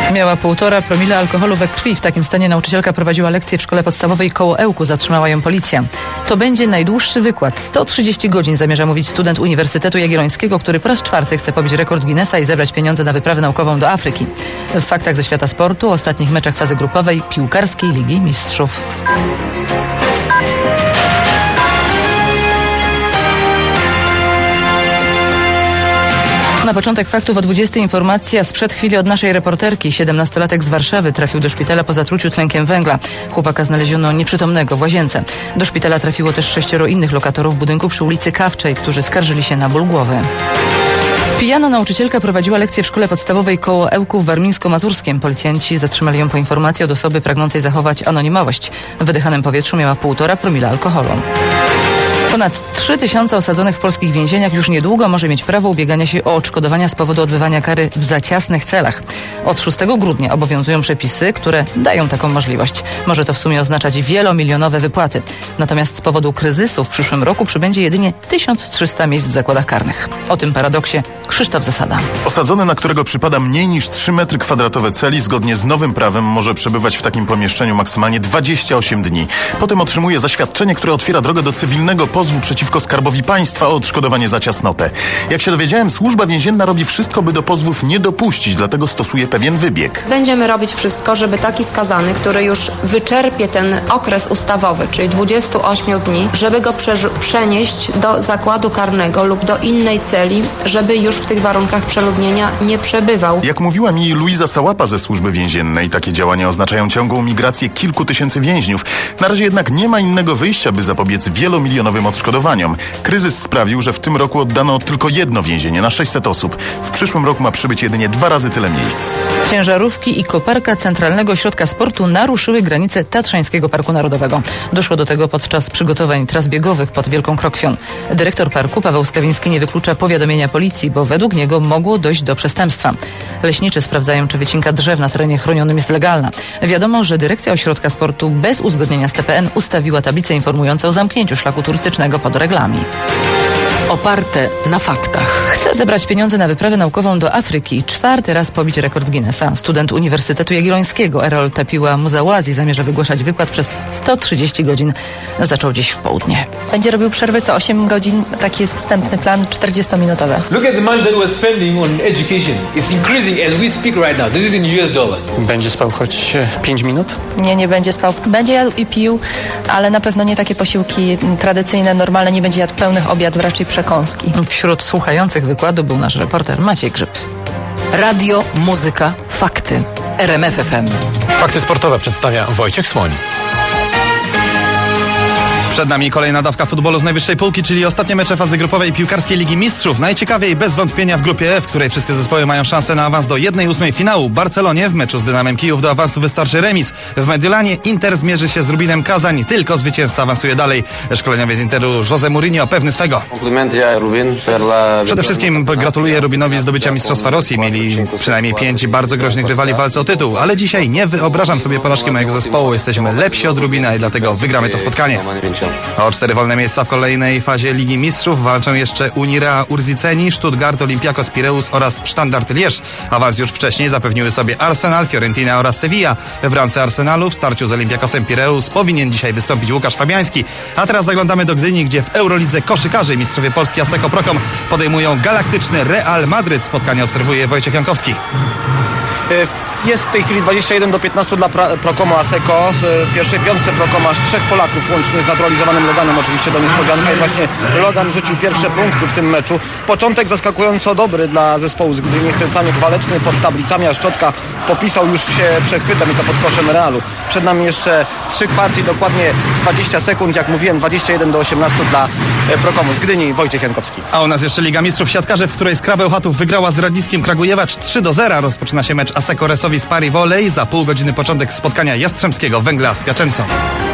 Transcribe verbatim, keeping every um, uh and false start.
Miała półtora promila alkoholu we krwi. W takim stanie nauczycielka prowadziła lekcję w szkole podstawowej koło Ełku. Zatrzymała ją policja. To będzie najdłuższy wykład. sto trzydzieści godzin zamierza mówić student Uniwersytetu Jagiellońskiego, który po raz czwarty chce pobić rekord Guinnessa i zebrać pieniądze na wyprawę naukową do Afryki. W faktach ze świata sportu o ostatnich meczach fazy grupowej piłkarskiej Ligi Mistrzów. Na początek faktów o dwudziestej informacja sprzed chwili od naszej reporterki. siedemnastolatek z Warszawy trafił do szpitala po zatruciu tlenkiem węgla. Chłopaka znaleziono nieprzytomnego w łazience. Do szpitala trafiło też sześcioro innych lokatorów budynku przy ulicy Kawczej, którzy skarżyli się na ból głowy. Pijana nauczycielka prowadziła lekcję w szkole podstawowej koło Ełku w Warmińsko-Mazurskiem. Policjanci zatrzymali ją po informacji od osoby pragnącej zachować anonimowość. W wydychanym powietrzu miała półtora promila alkoholu. Ponad trzy tysiące osadzonych w polskich więzieniach już niedługo może mieć prawo ubiegania się o odszkodowania z powodu odbywania kary w za ciasnych celach. Od szóstego grudnia obowiązują przepisy, które dają taką możliwość. Może to w sumie oznaczać wielomilionowe wypłaty. Natomiast z powodu kryzysu w przyszłym roku przybędzie jedynie tysiąc trzysta miejsc w zakładach karnych. O tym paradoksie Krzysztof Zasada. Osadzony, na którego przypada mniej niż trzy metry kwadratowe celi, zgodnie z nowym prawem może przebywać w takim pomieszczeniu maksymalnie dwadzieścia osiem dni. Potem otrzymuje zaświadczenie, które otwiera drogę do cywilnego pozwu przeciwko Skarbowi Państwa o odszkodowanie za ciasnotę. Jak się dowiedziałem, służba więzienna robi wszystko, by do pozwów nie dopuścić, dlatego stosuje pewien wybieg. Będziemy robić wszystko, żeby taki skazany, który już wyczerpie ten okres ustawowy, czyli dwadzieścia osiem dni, żeby go przenieść do zakładu karnego lub do innej celi, żeby już w tych warunkach przeludnienia nie przebywał. Jak mówiła mi Luiza Sałapa ze służby więziennej, takie działania oznaczają ciągłą migrację kilku tysięcy więźniów. Na razie jednak nie ma innego wyjścia, by zapobiec wielomilionowym odszkodowaniom. Kryzys sprawił, że w tym roku oddano tylko jedno więzienie na sześćset osób. W przyszłym roku ma przybyć jedynie dwa razy tyle miejsc. Ciężarówki i koparka Centralnego Ośrodka Sportu naruszyły granice Tatrzańskiego Parku Narodowego. Doszło do tego podczas przygotowań tras biegowych pod Wielką Krokwią. Dyrektor parku Paweł Skawiński nie wyklucza powiadomienia policji, bo według niego mogło dojść do przestępstwa. Leśniczy sprawdzają, czy wycinka drzew na terenie chronionym jest legalna. Wiadomo, że dyrekcja Ośrodka Sportu bez uzgodnienia z T P N ustawiła tablicę informującą o zamknięciu szlaku turystycznego pod reglami. Oparte na faktach. Chce zebrać pieniądze na wyprawę naukową do Afryki i czwarty raz pobić rekord Guinnessa. Student Uniwersytetu Jagiellońskiego Erol Tapiła Muzawazi zamierza wygłaszać wykład przez sto trzydzieści godzin. Zaczął dziś w południe. Będzie robił przerwy co osiem godzin. Taki jest wstępny plan czterdziestominutowy. Look at the money that we're spending on education. It's increasing as we speak right now. This is in U S dollars. Będzie spał choć pięć minut? Nie, nie będzie spał. Będzie jadł i pił, ale na pewno nie takie posiłki tradycyjne, normalne. Nie będzie jadł pełnych obiadów, raczej przekąski. Wśród słuchających wykładu był nasz reporter Maciej Grzyb. Radio, muzyka, fakty. R M F F M. Fakty sportowe przedstawia Wojciech Słoń. Przed nami kolejna dawka futbolu z najwyższej półki, czyli ostatnie mecze fazy grupowej piłkarskiej Ligi Mistrzów. Najciekawiej bez wątpienia w grupie F, w której wszystkie zespoły mają szansę na awans do jednej ósmej finału. Barcelonie w meczu z Dynamem Kijów do awansu wystarczy remis. W Mediolanie Inter zmierzy się z Rubinem Kazań. Tylko zwycięzca awansuje dalej. Szkoleniowiec Interu José Mourinho pewny swego. Przede wszystkim gratuluję Rubinowi zdobycia Mistrzostwa Rosji. Mieli przynajmniej pięć bardzo groźnych rywali w walce o tytuł. Ale dzisiaj nie wyobrażam sobie porażki mojego zespołu. Jesteśmy lepsi od Rubina i dlatego wygramy to spotkanie. O cztery wolne miejsca w kolejnej fazie Ligi Mistrzów walczą jeszcze Unirea Urziceni, Stuttgart, Olympiakos Pireus oraz Standard Lierz. Awans już wcześniej zapewniły sobie Arsenal, Fiorentina oraz Sevilla. W bramce Arsenalu w starciu z Olympiakosem Pireus powinien dzisiaj wystąpić Łukasz Fabiański. A teraz zaglądamy do Gdyni, gdzie w Eurolidze koszykarzy mistrzowie Polski Asseco Procom podejmują galaktyczny Real Madryt. Spotkanie obserwuje Wojciech Jankowski. Jest w tej chwili dwadzieścia jeden do piętnastu dla Procomu Asseco. W pierwszej piątce Procom aż trzech Polaków, łącznie z naturalizowanym Loganem, oczywiście do niespodzianka. I właśnie Logan rzucił pierwsze punkty w tym meczu. Początek zaskakująco dobry dla zespołu z Gdyni. Chrycaniuk waleczny pod tablicami, a Szczotka popisał już się przechwytem i to pod koszem Realu. Przed nami jeszcze trzy kwarty, dokładnie dwadzieścia sekund. Jak mówiłem, dwadzieścia jeden do osiemnastu dla Procomu z Gdyni. Wojciech Jankowski. A u nas jeszcze Liga Mistrzów Siatkarzy, w której Skra Bełchatów wygrała z Radzieckim Kragujewacz trzy do zera. Rozpoczyna się mecz Asseco Resowi z Pari Volley. Za pół godziny początek spotkania Jastrzębskiego Węgla z Piaczęcą.